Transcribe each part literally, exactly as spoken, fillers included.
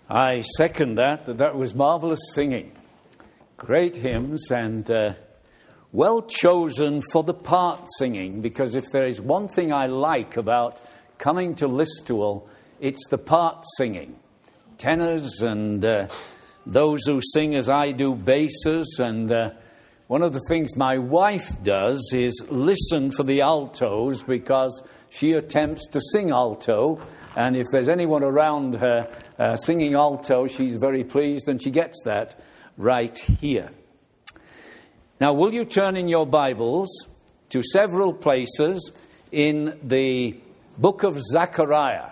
I second that, that that was marvelous singing. Great hymns and uh, well chosen for the part singing, because if there is one thing I like about coming to Listowel, it's the part singing. Tenors and uh, those who sing as I do, basses, and uh, one of the things my wife does is listen for the altos, because she attempts to sing alto, and if there's anyone around her uh, singing alto, she's very pleased, and she gets that right here. Now, will you turn in your Bibles to several places in the book of Zechariah?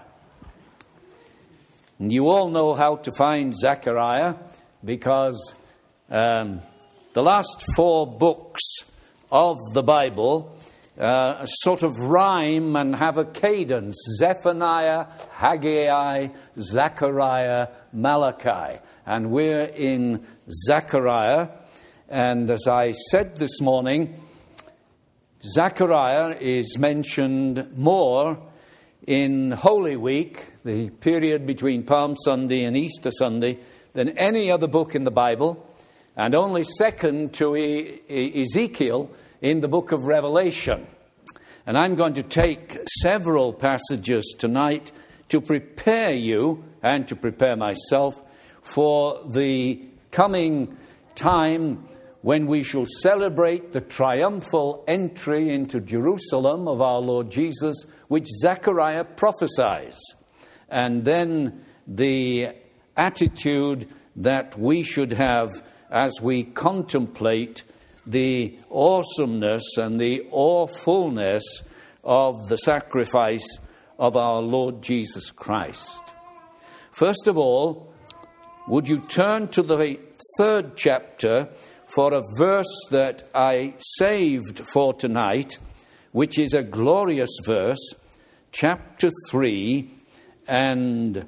And you all know how to find Zechariah, because um, the last four books of the Bible uh, sort of rhyme and have a cadence. Zephaniah, Haggai, Zechariah, Malachi. And we're in Zechariah. And as I said this morning, Zechariah is mentioned more in Holy Week, the period between Palm Sunday and Easter Sunday, than any other book in the Bible, and only second to e- Ezekiel in the book of Revelation. And I'm going to take several passages tonight to prepare you and to prepare myself for the coming time when we shall celebrate the triumphal entry into Jerusalem of our Lord Jesus, which Zechariah prophesies. And then the attitude that we should have as we contemplate the awesomeness and the awfulness of the sacrifice of our Lord Jesus Christ. First of all, would you turn to the third chapter for a verse that I saved for tonight, which is a glorious verse, chapter three and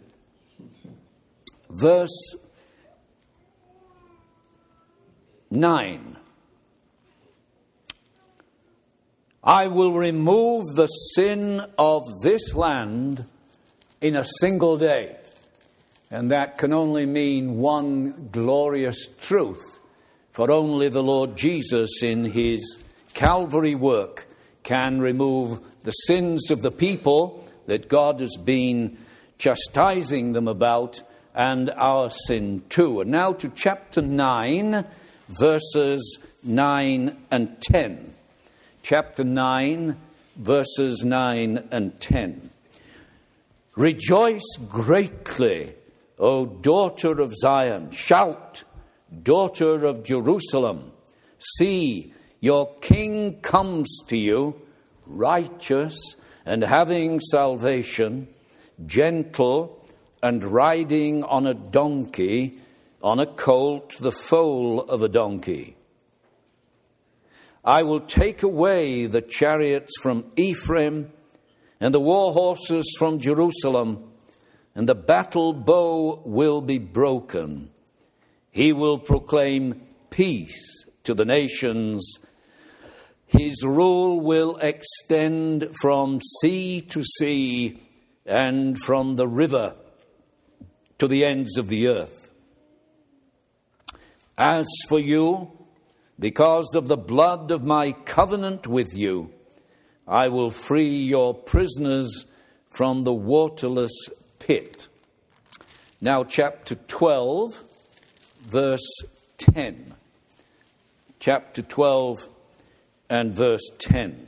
verse nine. I will remove the sin of this land in a single day. And that can only mean one glorious truth. For only the Lord Jesus in his Calvary work can remove the sins of the people that God has been chastising them about, and our sin too. And now to chapter nine, verses nine and ten. Chapter nine, verses nine and ten. Rejoice greatly, O daughter of Zion. Shout, daughter of Jerusalem. See, your king comes to you, righteous and having salvation, gentle and riding on a donkey, on a colt, the foal of a donkey. I will take away the chariots from Ephraim and the war horses from Jerusalem, and the battle bow will be broken. He will proclaim peace to the nations. His rule will extend from sea to sea and from the river to the ends of the earth. As for you, because of the blood of my covenant with you, I will free your prisoners from the waterless pit. Now, chapter twelve, verse ten. Chapter twelve and verse ten.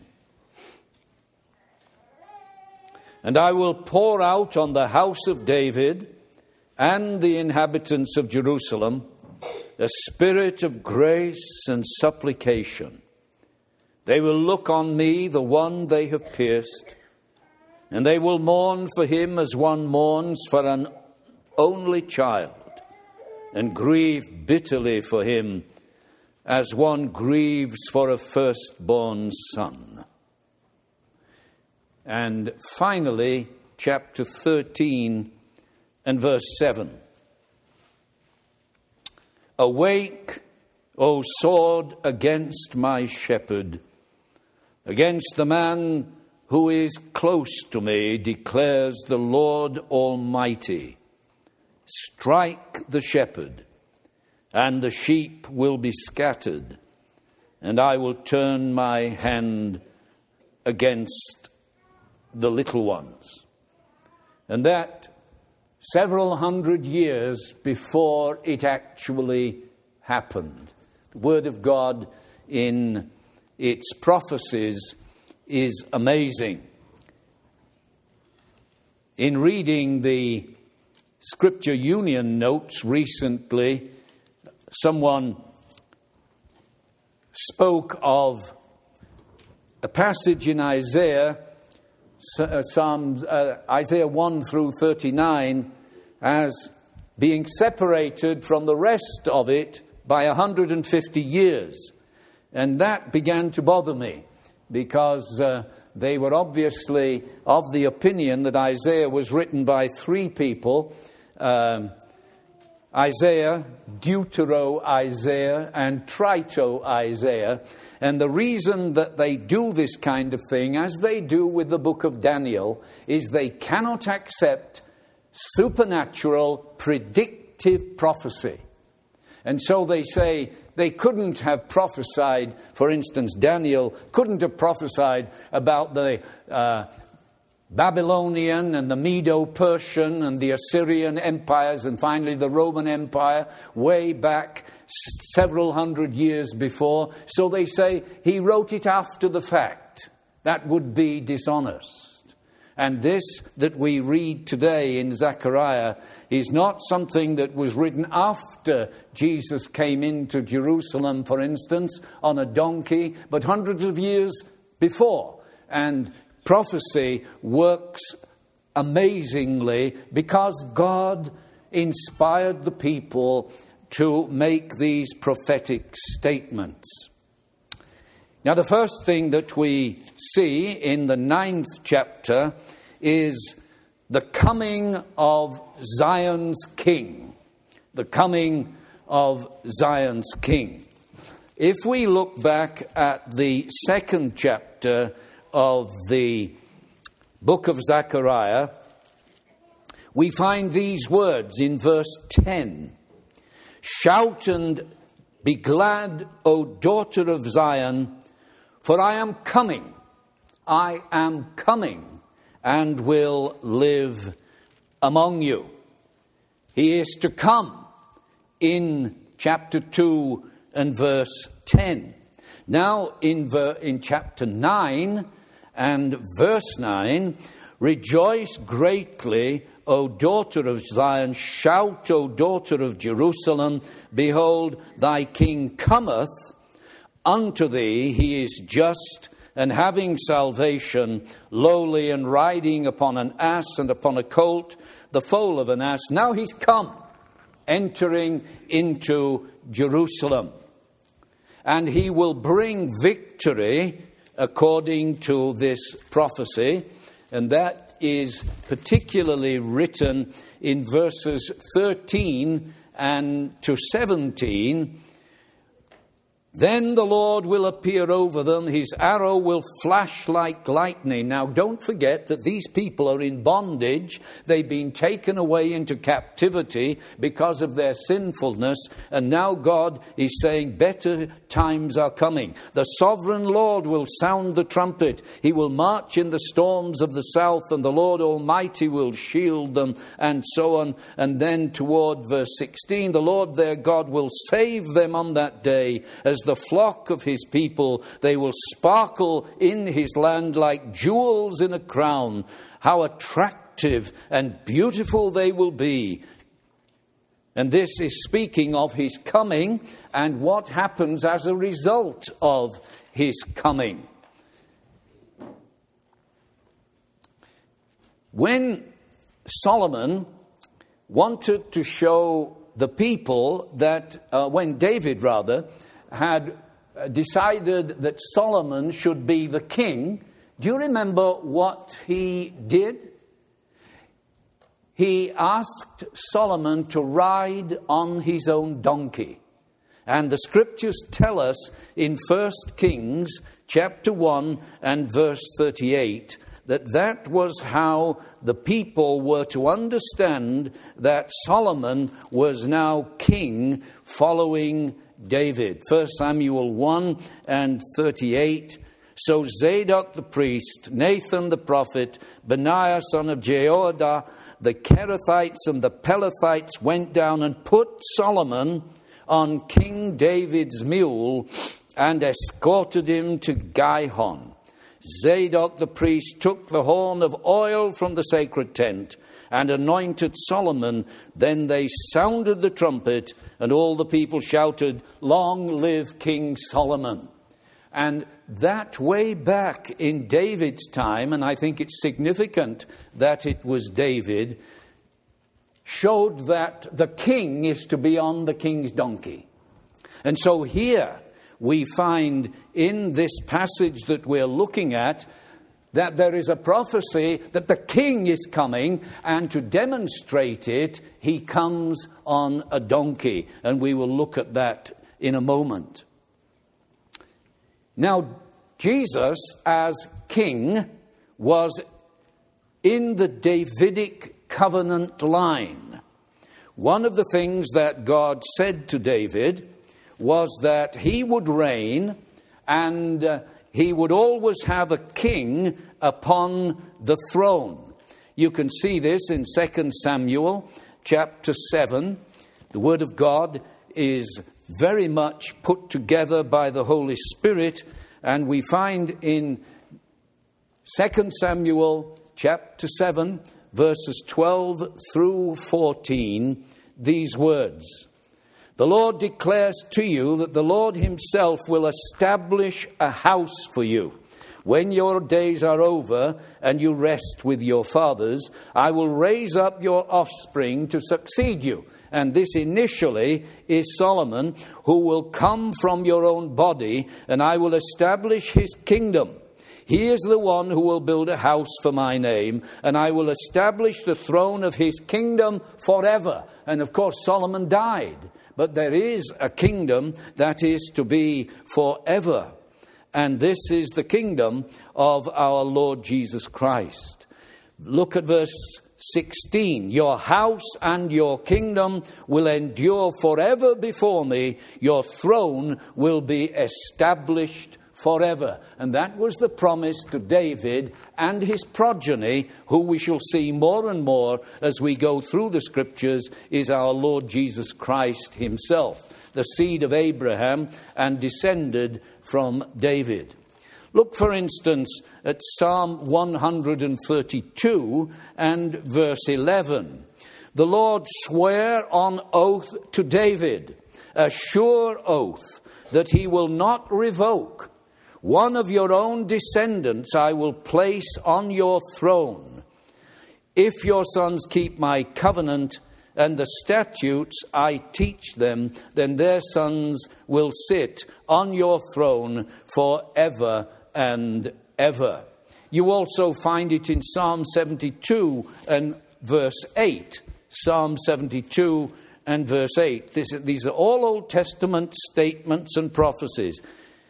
And I will pour out on the house of David and the inhabitants of Jerusalem a spirit of grace and supplication. They will look on me, the one they have pierced, and they will mourn for him as one mourns for an only child, and grieve bitterly for him as one grieves for a firstborn son. And finally, chapter thirteen and verse seven. Awake, O sword, against my shepherd, against the man who is close to me, declares the Lord Almighty. strike the shepherd, and the sheep will be scattered, and I will turn my hand against the little ones. And that several hundred years before it actually happened. The Word of God in its prophecies is amazing. In reading the Scripture Union notes recently, someone spoke of a passage in Isaiah, Psalm, uh, Isaiah one through thirty-nine, as being separated from the rest of it by one hundred fifty years. And that began to bother me, because uh, they were obviously of the opinion that Isaiah was written by three people, um, Isaiah, Deutero-Isaiah, and Trito-Isaiah. And the reason that they do this kind of thing, as they do with the book of Daniel, is they cannot accept supernatural, predictive prophecy. And so they say they couldn't have prophesied, for instance, Daniel couldn't have prophesied about the uh, Babylonian and the Medo-Persian and the Assyrian empires and finally the Roman Empire way back several hundred years before. So they say he wrote it after the fact. That would be dishonest. And this that we read today in Zechariah is not something that was written after Jesus came into Jerusalem, for instance, on a donkey, but hundreds of years before. And prophecy works amazingly because God inspired the people to make these prophetic statements. Now, the first thing that we see in the ninth chapter is the coming of Zion's king. The coming of Zion's king. If we look back at the second chapter of the book of Zechariah, we find these words in verse ten. Shout and be glad, O daughter of Zion, for I am coming, I am coming, and will live among you. He is to come in chapter two and verse ten. Now in, ver- in chapter nine and verse nine, rejoice greatly, O daughter of Zion, shout, O daughter of Jerusalem, behold, thy king cometh unto thee, he is just and having salvation, lowly and riding upon an ass and upon a colt, the foal of an ass. Now he's come, entering into Jerusalem. And he will bring victory according to this prophecy. And that is particularly written in verses thirteen and to seventeen. Then the Lord will appear over them. His arrow will flash like lightning. Now, don't forget that these people are in bondage. They've been taken away into captivity because of their sinfulness. And now God is saying better times are coming. The sovereign Lord will sound the trumpet. He will march in the storms of the south, and the Lord Almighty will shield them, and so on. And then toward verse sixteen, the Lord their God will save them on that day as the flock of his people. They will sparkle in his land like jewels in a crown. How attractive and beautiful they will be. And this is speaking of his coming and what happens as a result of his coming. When Solomon wanted to show the people that, uh, when David rather, had decided that Solomon should be the king, do you remember what he did? He asked Solomon to ride on his own donkey. And the scriptures tell us in First Kings chapter one and verse thirty-eight that that was how the people were to understand that Solomon was now king following David. First Samuel one and thirty-eight. So Zadok the priest, Nathan the prophet, Benaiah son of Jehoiada, the Kerethites and the Pelethites went down and put Solomon on King David's mule and escorted him to Gihon. Zadok the priest took the horn of oil from the sacred tent and anointed Solomon. Then they sounded the trumpet, and all the people shouted, "Long live King Solomon." And that way back in David's time, and I think it's significant that it was David, showed that the king is to be on the king's donkey. And so here we find in this passage that we're looking at that there is a prophecy that the king is coming, and to demonstrate it, he comes on a donkey. And we will look at that in a moment. Now, Jesus as king was in the Davidic covenant line. One of the things that God said to David was that he would reign and uh, he would always have a king upon the throne. You can see this in Second Samuel chapter seven. The Word of God is very much put together by the Holy Spirit, and we find in Second Samuel chapter seven, verses twelve through fourteen, these words. The Lord declares to you that the Lord himself will establish a house for you. When your days are over and you rest with your fathers, I will raise up your offspring to succeed you. And this initially is Solomon, who will come from your own body, and I will establish his kingdom. He is the one who will build a house for my name, and I will establish the throne of his kingdom forever. And of course, Solomon died. But there is a kingdom that is to be forever. And this is the kingdom of our Lord Jesus Christ. Look at verse sixteen. Your house and your kingdom will endure forever before me. Your throne will be established forever. And that was the promise to David and his progeny, who we shall see more and more as we go through the scriptures, is our Lord Jesus Christ himself, the seed of Abraham and descended from David. Look, for instance, at Psalm one thirty-two and verse eleven. The Lord sware on oath to David, a sure oath that he will not revoke. One of your own descendants I will place on your throne. If your sons keep my covenant and the statutes I teach them, then their sons will sit on your throne forever and ever. You also find it in Psalm seventy-two and verse eight. Psalm seventy-two and verse eight. This, these are all Old Testament statements and prophecies.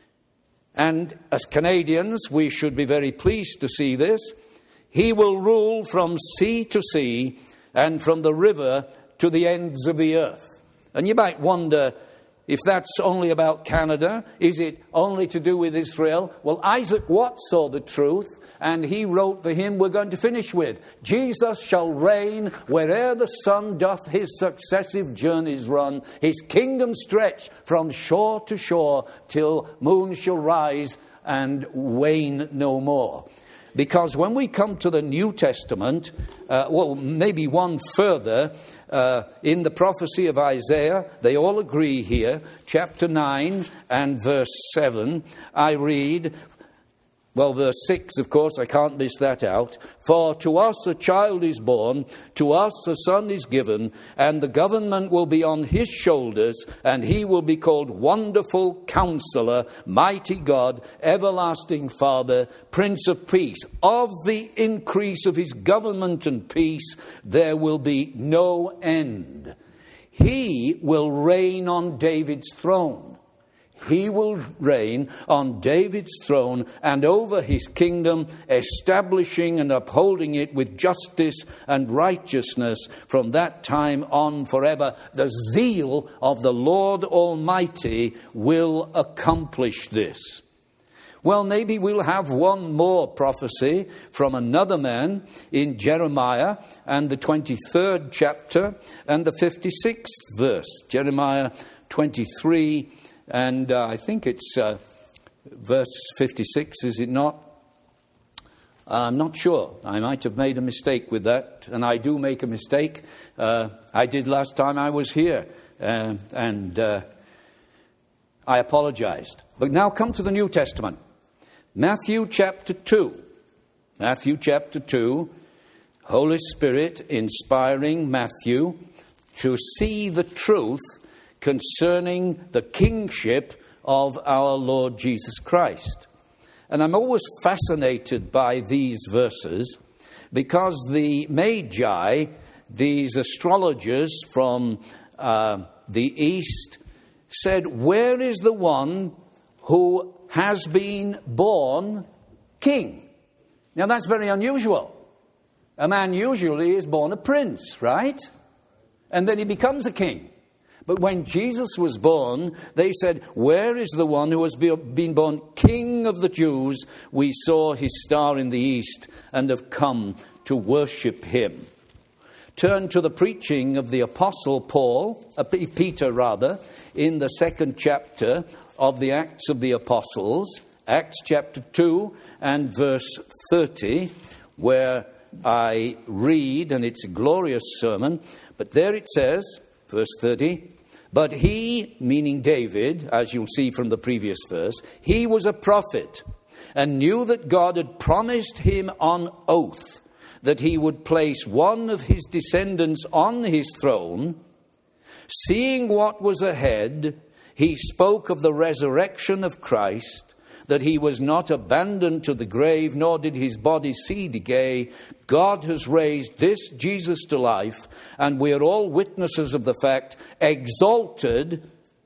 And as Canadians, we should be very pleased to see this. He will rule from sea to sea and from the river to the ends of the earth. And you might wonder if that's only about Canada. Is it only to do with Israel? Well, Isaac Watts saw the truth, and he wrote the hymn we're going to finish with. Jesus shall reign where'er the sun doth his successive journeys run. His kingdom stretch from shore to shore till moon shall rise and wane no more. Because when we come to the New Testament, uh, well, maybe one further, uh, in the prophecy of Isaiah, they all agree here, chapter nine and verse seven, I read, well, verse six, of course, I can't miss that out. For to us a child is born, to us a son is given, and the government will be on his shoulders, and he will be called Wonderful Counselor, Mighty God, Everlasting Father, Prince of Peace. Of the increase of his government and peace, there will be no end. He will reign on David's throne. he will reign on David's throne and over his kingdom, establishing and upholding it with justice and righteousness from that time on forever. The zeal of the Lord Almighty will accomplish this. Well, maybe we'll have one more prophecy from another man in Jeremiah and the twenty-third chapter and the fifty-sixth verse. Jeremiah twenty-three and uh, I think it's uh, verse fifty-six, is it not? I'm not sure. I might have made a mistake with that, and I do make a mistake. Uh, I did last time I was here, uh, and uh, I apologized. But now come to the New Testament. Matthew chapter two. Matthew chapter two. Holy Spirit inspiring Matthew to see the truth concerning the kingship of our Lord Jesus Christ. And I'm always fascinated by these verses because the Magi, these astrologers from uh, the East, said, where is the one who has been born king? Now that's very unusual. A man usually is born a prince, right? And then he becomes a king. But when Jesus was born, they said, where is the one who has been born King of the Jews? We saw his star in the east and have come to worship him. Turn to the preaching of the Apostle Paul, uh, Peter rather, in the second chapter of the Acts of the Apostles, Acts chapter two and verse thirty, where I read, and it's a glorious sermon, but there it says, verse thirty, but he, meaning David, as you'll see from the previous verse, he was a prophet and knew that God had promised him on oath that he would place one of his descendants on his throne. Seeing what was ahead, he spoke of the resurrection of Christ, that he was not abandoned to the grave, nor did his body see decay. God has raised this Jesus to life, and we are all witnesses of the fact, exalted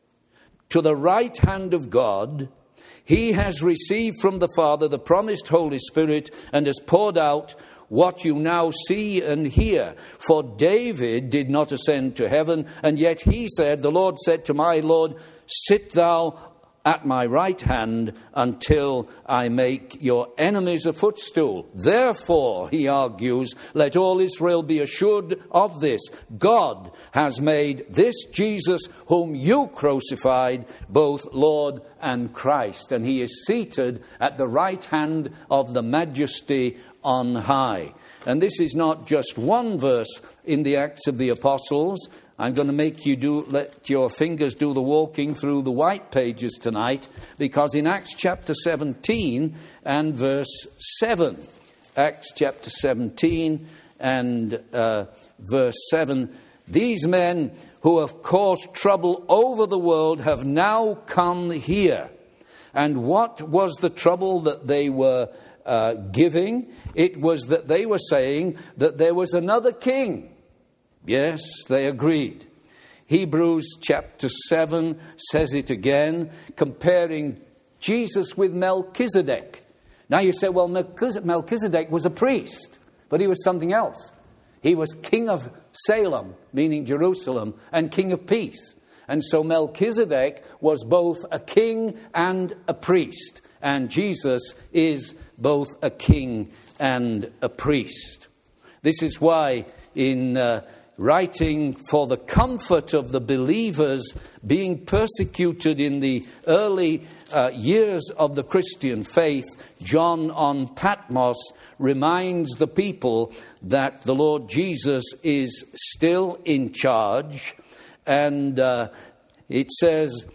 to the right hand of God. He has received from the Father the promised Holy Spirit and has poured out what you now see and hear. For David did not ascend to heaven, and yet he said, the Lord said to my Lord, sit thou at my right hand until I make your enemies a footstool. Therefore, he argues, let all Israel be assured of this. God has made this Jesus whom you crucified both Lord and Christ. And he is seated at the right hand of the Majesty on high. And this is not just one verse in the Acts of the Apostles. I'm going to make you do, let your fingers do the walking through the white pages tonight, because in Acts chapter seventeen and verse seven, Acts chapter seventeen and uh, verse seven, these men who have caused trouble over the world have now come here. And what was the trouble that they were uh, giving? It was that they were saying that there was another king. Yes, they agreed. Hebrews chapter seven says it again, comparing Jesus with Melchizedek. Now you say, well, Melchizedek was a priest, but he was something else. He was king of Salem, meaning Jerusalem, and king of peace. And so Melchizedek was both a king and a priest. And Jesus is both a king and a priest. This is why in uh, writing for the comfort of the believers being persecuted in the early uh, years of the Christian faith, John on Patmos reminds the people that the Lord Jesus is still in charge. And uh, it says,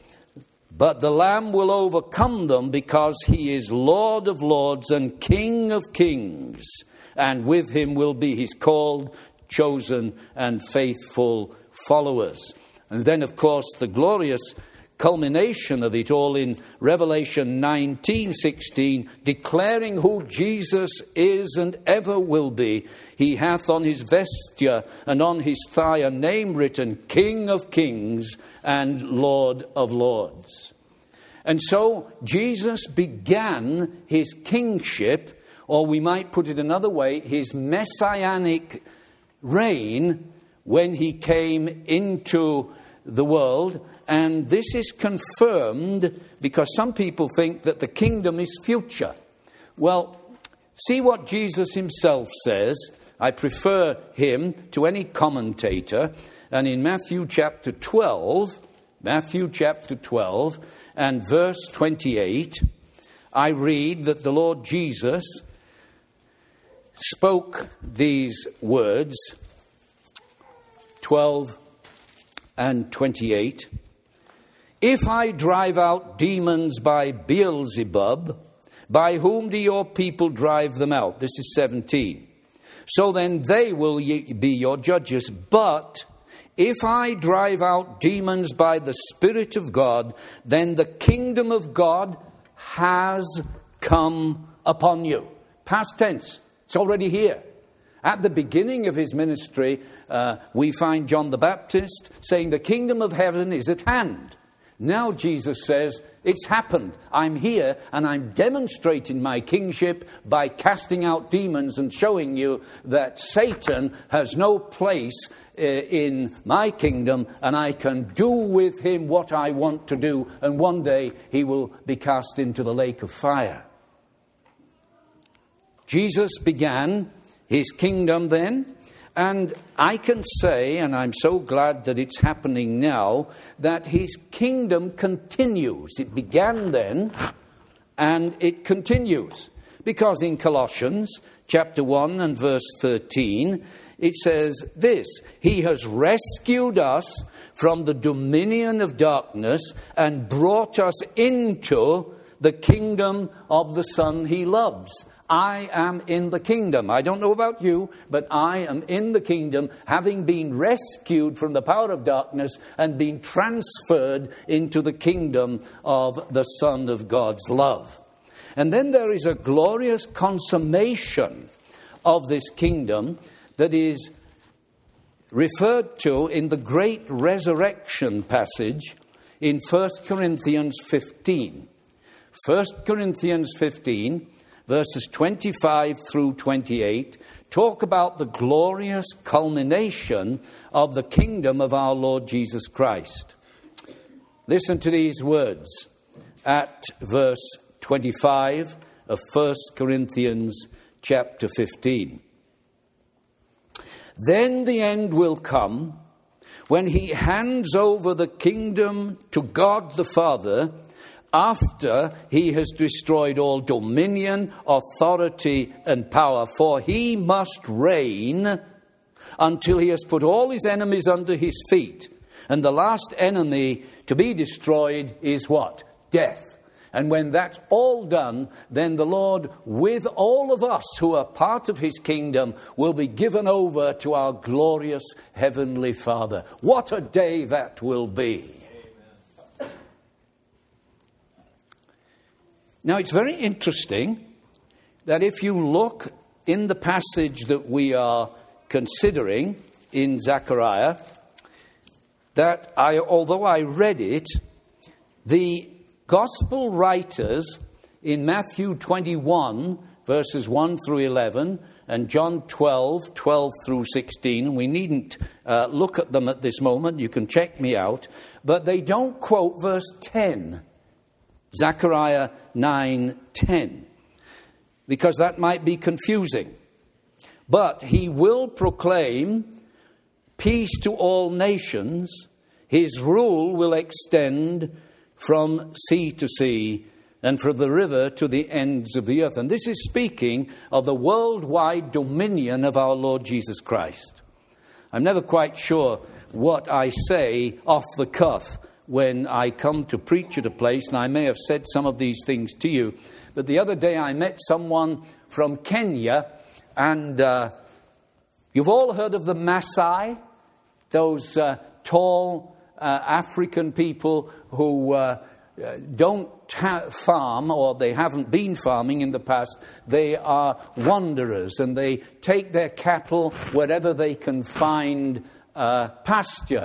but the Lamb will overcome them because he is Lord of lords and King of kings. And with him will be his called, chosen and faithful followers. And then, of course, the glorious culmination of it all in Revelation nineteen sixteen, declaring who Jesus is and ever will be. He hath on his vesture and on his thigh a name written, King of kings and Lord of lords. And so Jesus began his kingship, or we might put it another way, his messianic reign when he came into the world. And this is confirmed because some people think that the kingdom is future. Well, see what Jesus himself says. I prefer him to any commentator. And in Matthew chapter twelve, Matthew chapter twelve and verse twenty-eight, I read that the Lord Jesus spoke these words, twelve and twenty-eight. If I drive out demons by Beelzebub, by whom do your people drive them out? This is seventeen. So then they will be your judges. But if I drive out demons by the Spirit of God, then the kingdom of God has come upon you. Past tense. It's already here. At the beginning of his ministry, uh, we find John the Baptist saying the kingdom of heaven is at hand. Now Jesus says, it's happened. I'm here and I'm demonstrating my kingship by casting out demons and showing you that Satan has no place uh, in my kingdom, and I can do with him what I want to do, and one day he will be cast into the lake of fire. Jesus began his kingdom then. And I can say, and I'm so glad that it's happening now, that his kingdom continues. It began then, and it continues. Because in Colossians chapter one and verse thirteen, it says this: He has rescued us from the dominion of darkness and brought us into the kingdom of the Son he loves. I am in the kingdom. I don't know about you, but I am in the kingdom, having been rescued from the power of darkness and been transferred into the kingdom of the Son of God's love. And then there is a glorious consummation of this kingdom that is referred to in the great resurrection passage in First Corinthians fifteen. First Corinthians fifteen, verses twenty-five through twenty-eight, talk about the glorious culmination of the kingdom of our Lord Jesus Christ. Listen to these words at verse twenty-five of First Corinthians chapter fifteen. Then the end will come when he hands over the kingdom to God the Father, after he has destroyed all dominion, authority, and power. For he must reign until he has put all his enemies under his feet. And the last enemy to be destroyed is what? Death. And when that's all done, then the Lord, with all of us who are part of his kingdom, will be given over to our glorious heavenly Father. What a day that will be. Now, it's very interesting that if you look in the passage that we are considering in Zechariah, that I, although I read it, the gospel writers in Matthew twenty-one, verses one through eleven, and John twelve, twelve through sixteen, and we needn't uh, look at them at this moment, you can check me out, but they don't quote verse ten. Zechariah nine ten, because that might be confusing. But he will proclaim peace to all nations. His rule will extend from sea to sea and from the river to the ends of the earth. And this is speaking of the worldwide dominion of our Lord Jesus Christ. I'm never quite sure what I say off the cuff when I come to preach at a place, and I may have said some of these things to you. But the other day I met someone from Kenya, and uh, you've all heard of the Maasai, those uh, tall uh, African people who uh, don't ha- farm, or they haven't been farming in the past. They are wanderers, and they take their cattle wherever they can find uh, pasture.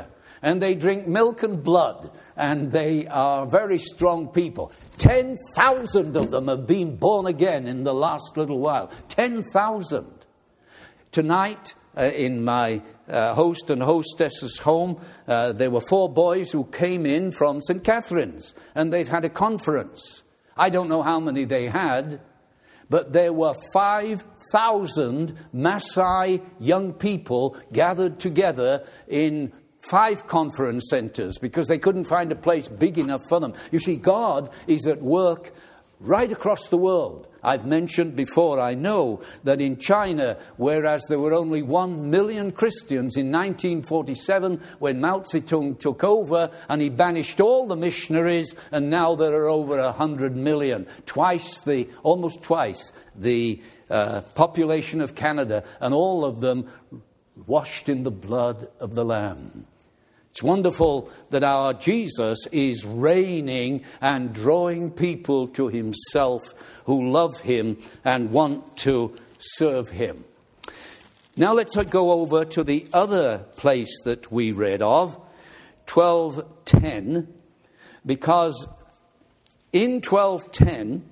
and they drink milk and blood, and they are very strong people. ten thousand of them have been born again in the last little while. ten thousand. Tonight, uh, in my uh, host and hostess's home, uh, there were four boys who came in from Saint Catherine's, and they've had a conference. I don't know how many they had, but there were five thousand Maasai young people gathered together in five conference centers because they couldn't find a place big enough for them. You see, God is at work right across the world. I've mentioned before, I know, that in China, whereas there were only one million Christians in nineteen forty-seven, when Mao Zedong took over and he banished all the missionaries, and now there are over one hundred million, twice the, almost twice the uh, population of Canada, and all of them washed in the blood of the Lamb. It's wonderful that our Jesus is reigning and drawing people to himself who love him and want to serve him. Now let's go over to the other place that we read of, twelve ten, because in twelve ten,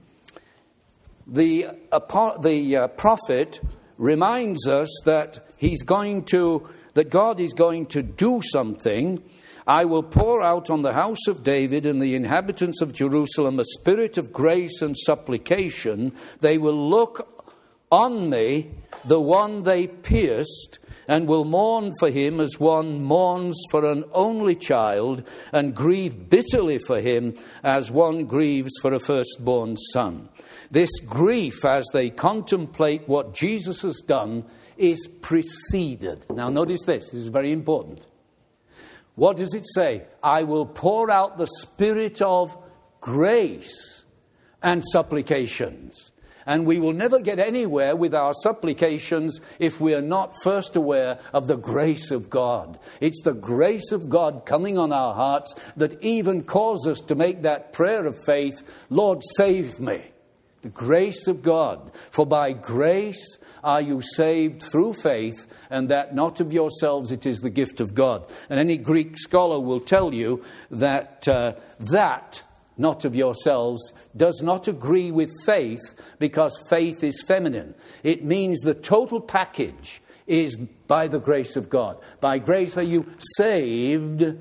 the, uh, the uh, prophet reminds us that he's going to that God is going to do something. I will pour out on the house of David and the inhabitants of Jerusalem a spirit of grace and supplication. They will look on me, the one they pierced, and will mourn for him as one mourns for an only child, and grieve bitterly for him as one grieves for a firstborn son. This grief, as they contemplate what Jesus has done, is preceded. Now notice this, this is very important. What does it say? I will pour out the spirit of grace and supplications. And we will never get anywhere with our supplications if we are not first aware of the grace of God. It's the grace of God coming on our hearts that even causes us to make that prayer of faith, Lord, save me. The grace of God. For by grace are you saved through faith, and that not of yourselves, it is the gift of God. And any Greek scholar will tell you that uh, that, not of yourselves, does not agree with faith, because faith is feminine. It means the total package is by the grace of God. By grace are you saved,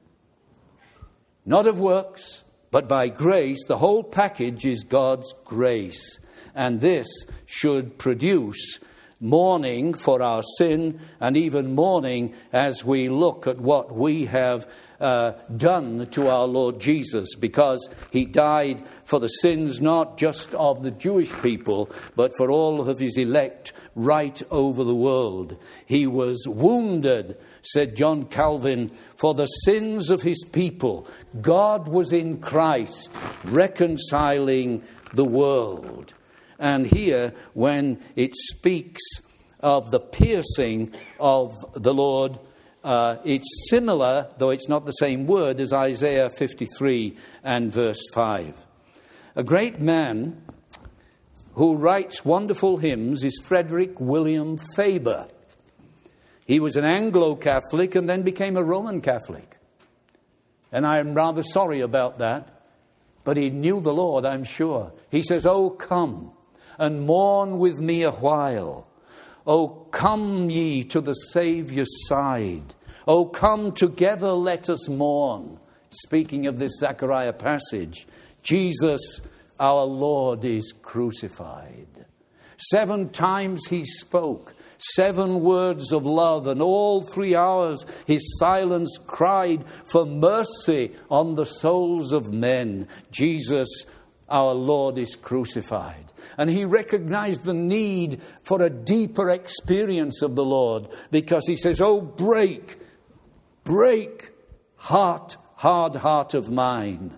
not of works, but by grace. The whole package is God's grace. And this should produce mourning for our sin, and even mourning as we look at what we have uh, done to our Lord Jesus, because he died for the sins not just of the Jewish people, but for all of his elect right over the world. He was wounded, said John Calvin, for the sins of his people. God was in Christ reconciling the world. And here, when it speaks of the piercing of the Lord, uh, it's similar, though it's not the same word, as Isaiah fifty-three and verse five. A great man who writes wonderful hymns is Frederick William Faber. He was an Anglo-Catholic and then became a Roman Catholic. And I am rather sorry about that. But he knew the Lord, I'm sure. He says, "Oh, come and mourn with me a while. Oh, come ye to the Saviour's side. Oh, come together, let us mourn." Speaking of this Zechariah passage, Jesus, our Lord, is crucified. Seven times he spoke, seven words of love, and all three hours his silence cried for mercy on the souls of men. Jesus, our Lord, is crucified. And he recognized the need for a deeper experience of the Lord, because he says, "Oh, break, break, heart, hard heart of mine.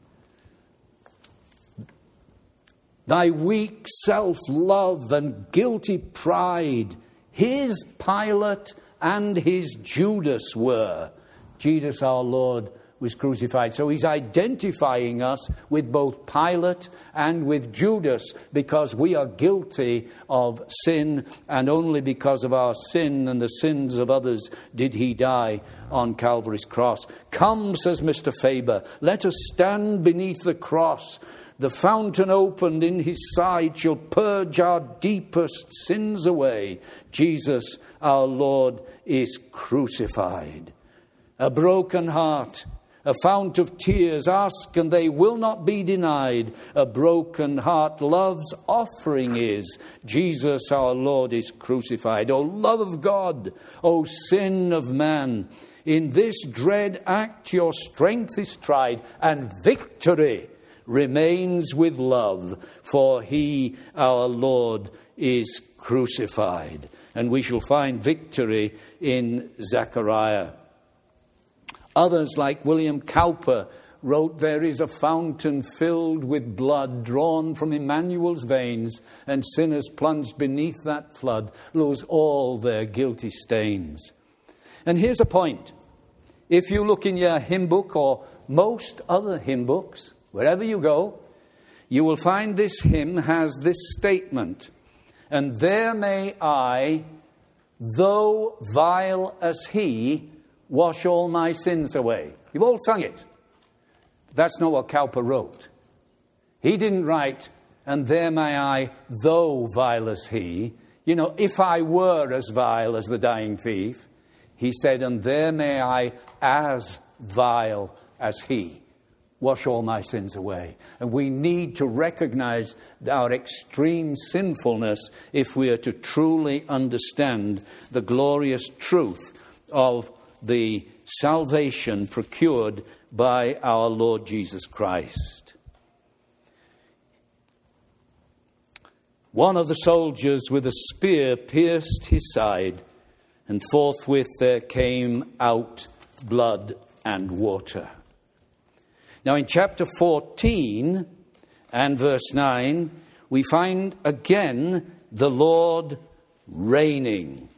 Thy weak self-love and guilty pride, his Pilate and his Judas were." Jesus, our Lord, was crucified. So he's identifying us with both Pilate and with Judas, because we are guilty of sin, and only because of our sin and the sins of others did he die on Calvary's cross. Come, says Mister Faber, let us stand beneath the cross. The fountain opened in his side shall purge our deepest sins away. Jesus, our Lord, is crucified. A broken heart, a fount of tears, ask and they will not be denied. A broken heart love's offering is. Jesus, our Lord, is crucified. O love of God, O sin of man, in this dread act your strength is tried, and victory remains with love, for he, our Lord, is crucified. And we shall find victory in Zechariah. Others, like William Cowper, wrote, there is a fountain filled with blood drawn from Emmanuel's veins, and sinners plunged beneath that flood lose all their guilty stains. And here's a point. If you look in your hymn book or most other hymn books, wherever you go, you will find this hymn has this statement, and there may I, though vile as he, wash all my sins away. You've all sung it. That's not what Cowper wrote. He didn't write, and there may I, though vile as he, you know, if I were as vile as the dying thief. He said, and there may I, as vile as he, wash all my sins away. And we need to recognize our extreme sinfulness if we are to truly understand the glorious truth of the salvation procured by our Lord Jesus Christ. One of the soldiers with a spear pierced his side, and forthwith there came out blood and water. Now in chapter fourteen and verse nine, we find again the Lord reigning.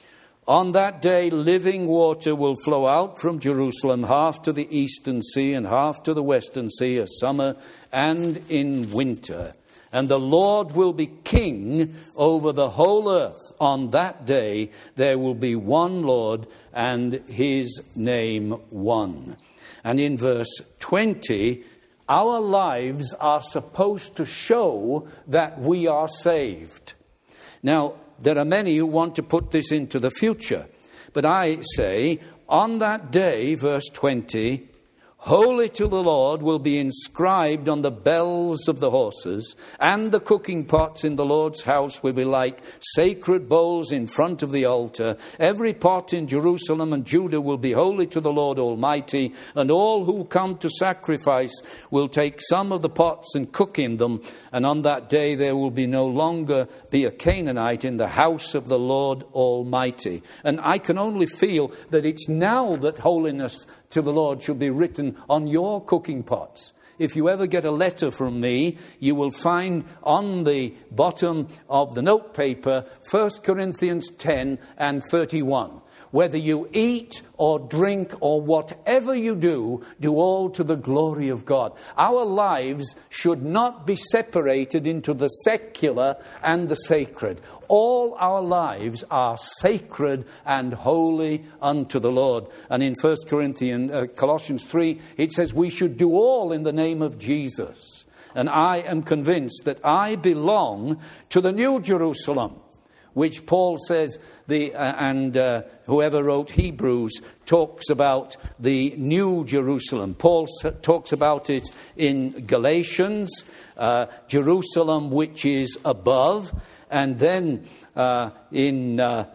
On that day, living water will flow out from Jerusalem, half to the eastern sea and half to the western sea, in summer and in winter. And the Lord will be king over the whole earth. On that day, there will be one Lord and his name one. And in verse twenty, our lives are supposed to show that we are saved. Now, there are many who want to put this into the future. But I say, on that day, verse twenty, holy to the Lord will be inscribed on the bells of the horses, and the cooking pots in the Lord's house will be like sacred bowls in front of the altar. Every pot in Jerusalem and Judah will be holy to the Lord Almighty, and all who come to sacrifice will take some of the pots and cook in them. And on that day there will be no longer be a Canaanite in the house of the Lord Almighty. And I can only feel that it's now that holiness to the Lord should be written on your cooking pots. If you ever get a letter from me, you will find on the bottom of the note paper First Corinthians ten and thirty-one. Whether you eat or drink or whatever you do, do all to the glory of God. Our lives should not be separated into the secular and the sacred. All our lives are sacred and holy unto the Lord. And in First Corinthians, uh, Colossians three, it says we should do all in the name of Jesus. And I am convinced that I belong to the New Jerusalem, which Paul says, the uh, and uh, whoever wrote Hebrews talks about the New Jerusalem. Paul s- talks about it in Galatians, uh, Jerusalem which is above. And then uh, in, uh,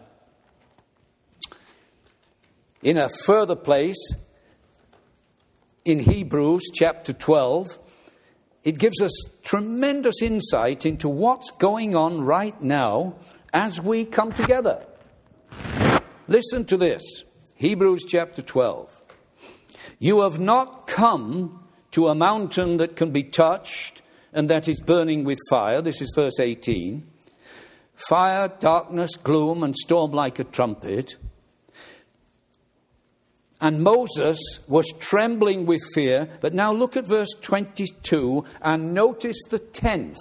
in a further place, in Hebrews chapter twelve, it gives us tremendous insight into what's going on right now as we come together. Listen to this. Hebrews chapter twelve. You have not come to a mountain that can be touched and that is burning with fire. This is verse eighteen. Fire, darkness, gloom, and storm like a trumpet. And Moses was trembling with fear. But now look at verse twenty-two and notice the tense.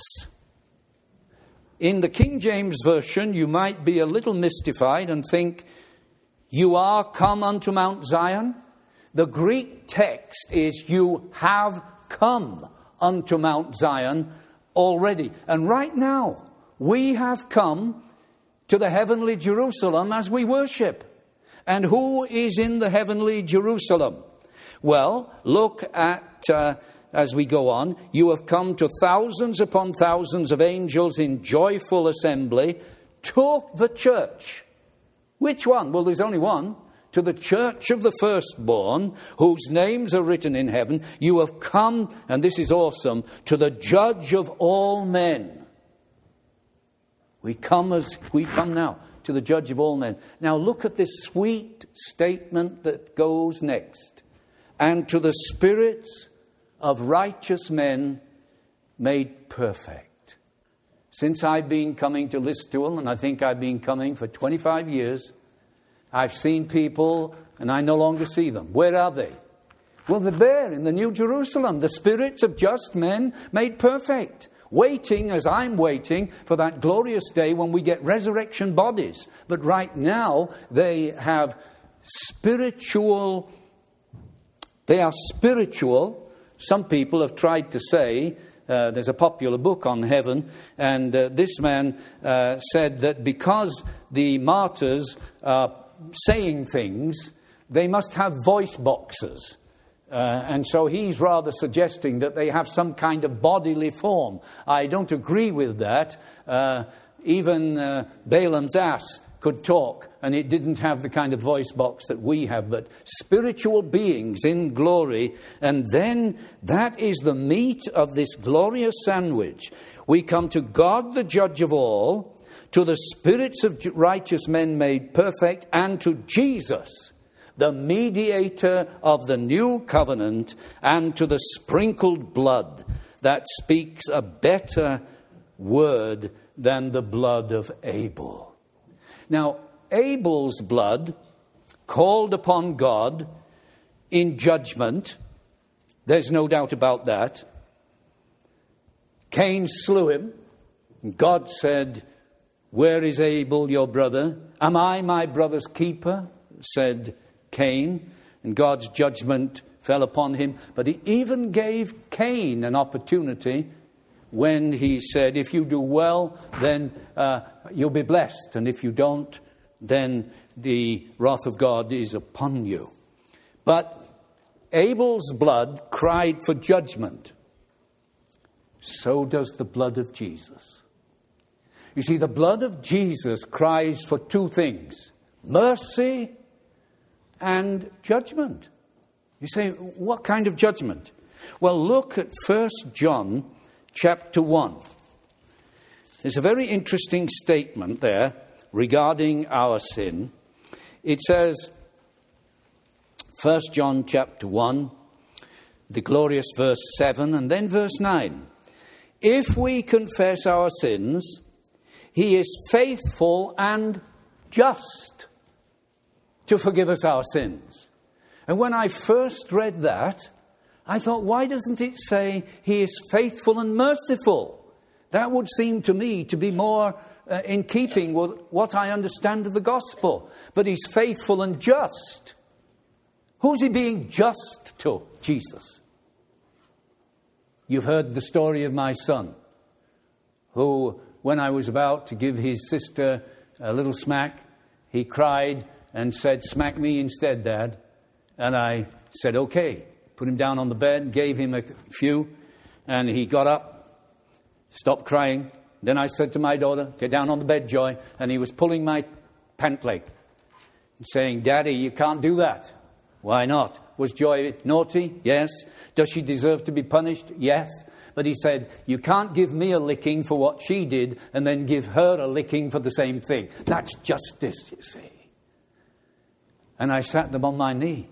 In the King James Version, you might be a little mystified and think, you are come unto Mount Zion. The Greek text is, you have come unto Mount Zion already. And right now, we have come to the heavenly Jerusalem as we worship. And who is in the heavenly Jerusalem? Well, look at, uh, as we go on, you have come to thousands upon thousands of angels in joyful assembly to the church. Which one? Well, there's only one. To the church of the firstborn, whose names are written in heaven. You have come, and this is awesome, to the judge of all men. We come as we come now to the judge of all men. Now look at this sweet statement that goes next. And to the spirits of righteous men made perfect. Since I've been coming to Listowel, and I think I've been coming for twenty-five years, I've seen people, and I no longer see them. Where are they? Well, they're there in the New Jerusalem. The spirits of just men made perfect. Waiting, as I'm waiting, for that glorious day when we get resurrection bodies. But right now, they have spiritual, they are spiritual. Some people have tried to say, uh, there's a popular book on heaven, and uh, this man uh, said that because the martyrs are saying things, they must have voice boxes. Uh, and so he's rather suggesting that they have some kind of bodily form. I don't agree with that. Uh, even uh, Balaam's ass could talk, and it didn't have the kind of voice box that we have, but spiritual beings in glory. And then that is the meat of this glorious sandwich. We come to God, the judge of all, to the spirits of righteous men made perfect, and to Jesus, the mediator of the new covenant, and to the sprinkled blood that speaks a better word than the blood of Abel. Now, Abel's blood called upon God in judgment. There's no doubt about that. Cain slew him. God said, "Where is Abel, your brother? Am I my brother's keeper?" said Cain, and God's judgment fell upon him. But he even gave Cain an opportunity when he said, if you do well, then uh, you'll be blessed. And if you don't, then the wrath of God is upon you. But Abel's blood cried for judgment. So does the blood of Jesus. You see, the blood of Jesus cries for two things: mercy and judgment. You say, what kind of judgment? Well, look at First John chapter one. There's a very interesting statement there regarding our sin. It says, First John chapter one, the glorious verse seven, and then verse nine. If we confess our sins, he is faithful and just to forgive us our sins. And when I first read that, I thought, why doesn't it say he is faithful and merciful? That would seem to me to be more uh, in keeping with what I understand of the gospel. But he's faithful and just. Who's he being just to? Jesus. You've heard the story of my son, who, when I was about to give his sister a little smack, he cried and said, "Smack me instead, Dad." And I said, okay. Put him down on the bed, gave him a few, and he got up, stopped crying. Then I said to my daughter, "Get down on the bed, Joy." And he was pulling my pant leg and saying, "Daddy, you can't do that." Why not? Was Joy naughty? Yes. Does she deserve to be punished? Yes. But he said, you can't give me a licking for what she did and then give her a licking for the same thing. That's justice, you see. And I sat them on my knee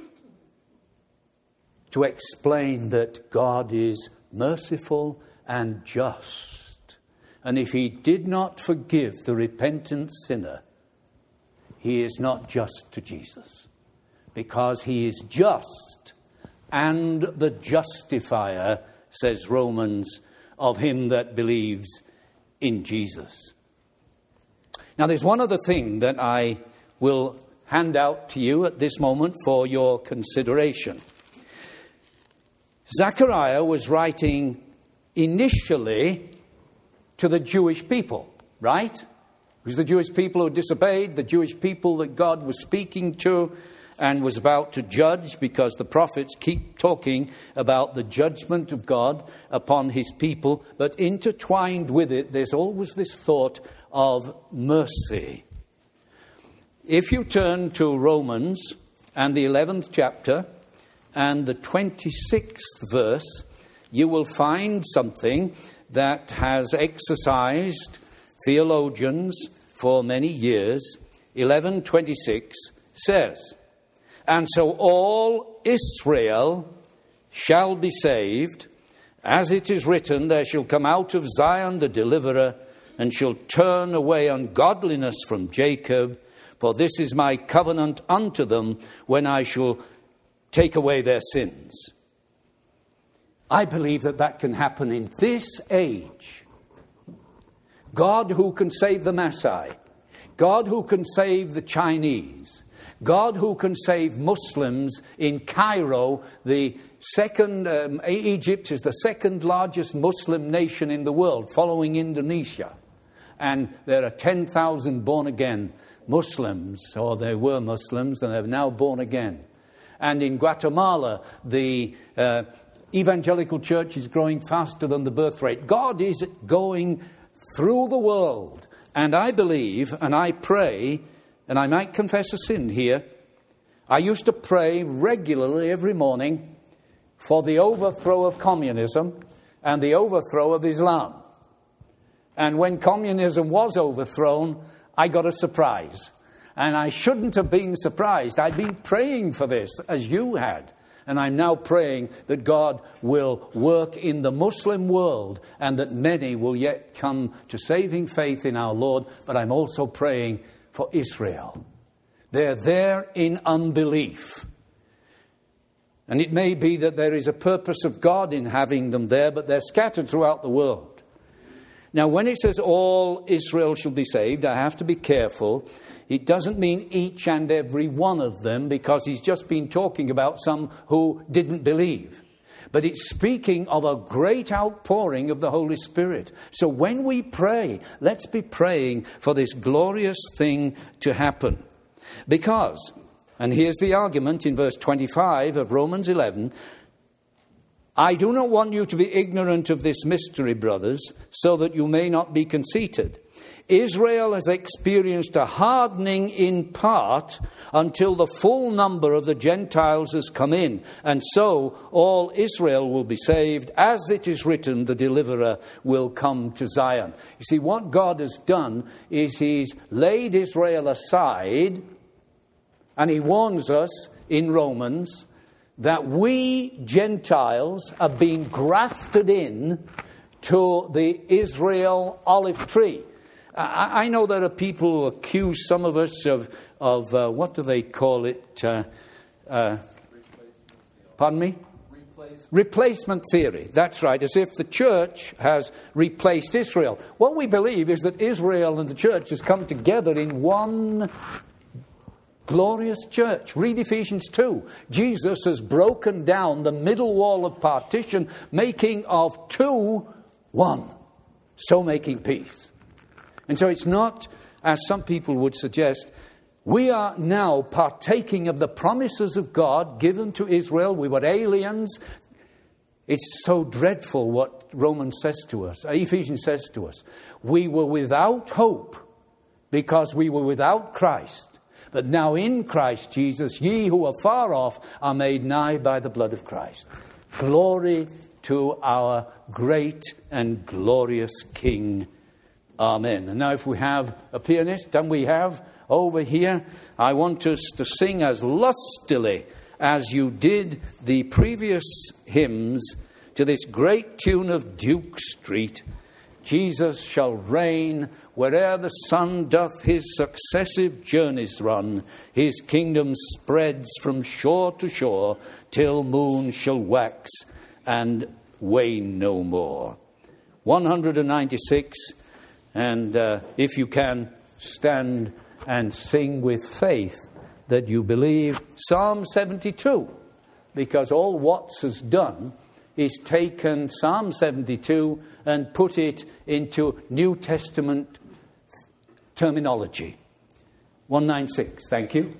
to explain that God is merciful and just. And if he did not forgive the repentant sinner, he is not just to Jesus. because he is just and the justifier, says Romans, of him that believes in Jesus. Now, there's one other thing that I will hand out to you at this moment for your consideration. Zechariah was writing initially to the Jewish people, right? It was the Jewish people who disobeyed, the Jewish people that God was speaking to and was about to judge, because the prophets keep talking about the judgment of God upon his people. But intertwined with it, there's always this thought of mercy. If you turn to Romans and the eleventh chapter and the twenty-sixth verse, you will find something that has exercised theologians for many years. eleven twenty-six says, "And so all Israel shall be saved, as it is written, there shall come out of Zion the deliverer, and shall turn away ungodliness from Jacob. For this is my covenant unto them, when I shall take away their sins." I believe that that can happen in this age. God who can save the Maasai, God who can save the Chinese, God who can save Muslims in Cairo, the second, um, Egypt is the second largest Muslim nation in the world, following Indonesia. And there are ten thousand born-again Muslims, or they were Muslims, and they're now born again. And in Guatemala, the uh, evangelical church is growing faster than the birth rate. God is going through the world. And I believe, and I pray, and I might confess a sin here, I used to pray regularly every morning for the overthrow of communism and the overthrow of Islam. And when communism was overthrown, I got a surprise. And I shouldn't have been surprised. I'd been praying for this, as you had. And I'm now praying that God will work in the Muslim world and that many will yet come to saving faith in our Lord. But I'm also praying for Israel. They're there in unbelief. And it may be that there is a purpose of God in having them there, but they're scattered throughout the world. Now, when it says all Israel shall be saved, I have to be careful. It doesn't mean each and every one of them, because he's just been talking about some who didn't believe. But it's speaking of a great outpouring of the Holy Spirit. So when we pray, let's be praying for this glorious thing to happen. Because, and here's the argument in verse twenty-five of Romans eleven, "I do not want you to be ignorant of this mystery, brothers, so that you may not be conceited. Israel has experienced a hardening in part until the full number of the Gentiles has come in. And so all Israel will be saved. As it is written, the deliverer will come to Zion." You see, what God has done is he's laid Israel aside, and he warns us in Romans that we Gentiles have been grafted in to the Israel olive tree. I, I know there are people who accuse some of us of, of uh, what do they call it? Uh, uh, pardon me? Replacement. Replacement theory. That's right, as if the church has replaced Israel. What we believe is that Israel and the church has come together in one glorious church. Read Ephesians two. Jesus has broken down the middle wall of partition, making of two one, so making peace. And so it's not, as some people would suggest, we are now partaking of the promises of God given to Israel. We were aliens. It's so dreadful what Romans says to us, Ephesians says to us. We were without hope because we were without Christ. But now in Christ Jesus, ye who are far off are made nigh by the blood of Christ. Glory to our great and glorious King. Amen. And now if we have a pianist, and we have over here, I want us to sing as lustily as you did the previous hymns to this great tune of Duke Street. Jesus shall reign where'er the sun doth his successive journeys run. His kingdom spreads from shore to shore till moon shall wax and wane no more. one ninety-six, and uh, if you can, stand and sing with faith that you believe Psalm seventy-two, because all Watts has done is taken Psalm seventy-two and put it into New Testament terminology. one ninety-six, thank you.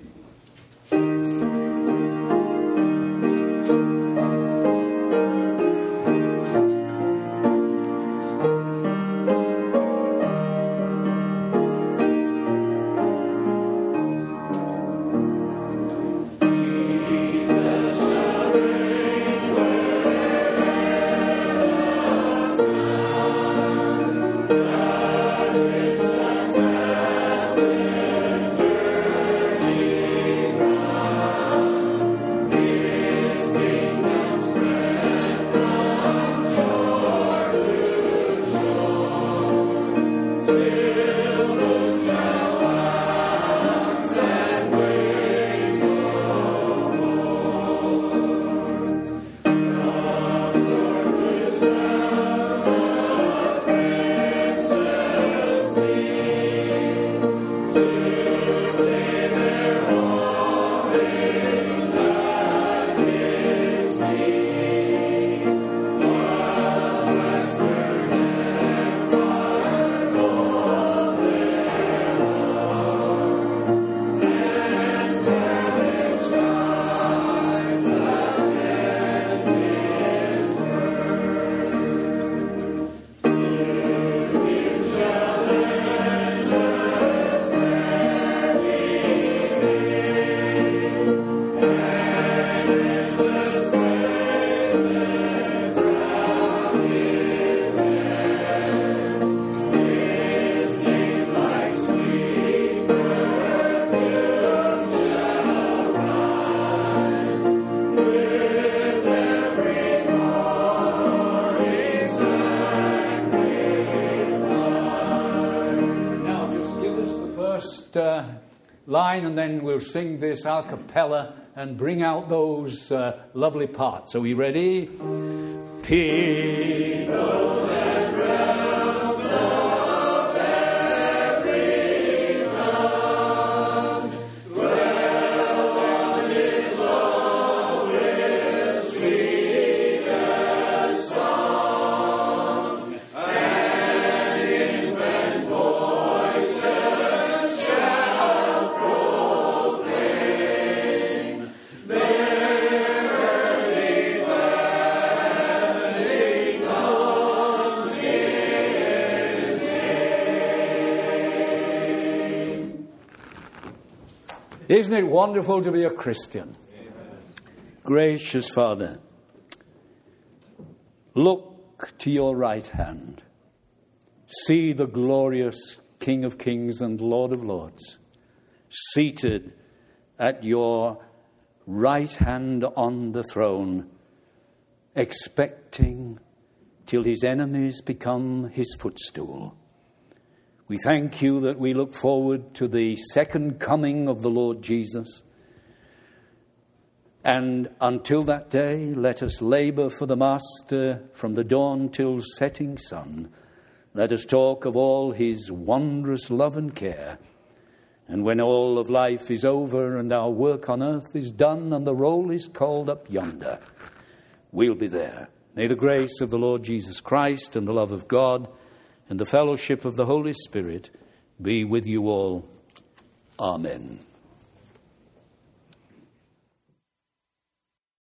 Uh, line, and then we'll sing this a cappella and bring out those uh, lovely parts. Are we ready? People and realms of every tongue, dwell on his law with sweetest song, and infant voices shall proclaim their early blessings on his name. Isn't it wonderful to be a Christian? Amen. Gracious Father, look to your right hand. See the glorious King of Kings and Lord of Lords, seated at your right hand on the throne, expecting till his enemies become his footstool. We thank you that we look forward to the second coming of the Lord Jesus. And until that day, let us labor for the Master from the dawn till setting sun. Let us talk of all his wondrous love and care. And when all of life is over and our work on earth is done and the roll is called up yonder, we'll be there. May the grace of the Lord Jesus Christ and the love of God and the fellowship of the Holy Spirit be with you all. Amen.